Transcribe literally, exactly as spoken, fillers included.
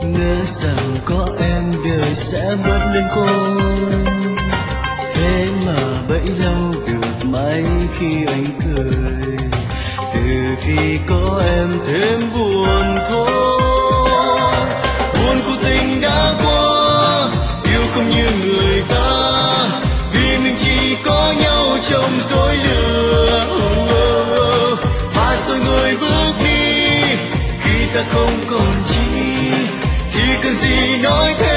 Ngỡ rằng có em đời sẽ bớt lên khôn, thế mà bấy lâu được mãi khi anh cười. Từ khi có em thêm buồn thôi, buồn của tình đã qua, yêu không như người ta, vì mình chỉ có nhau trong dối lừa. Và rồi người bước đi khi ta không còn chi, thì cần gì nói thế.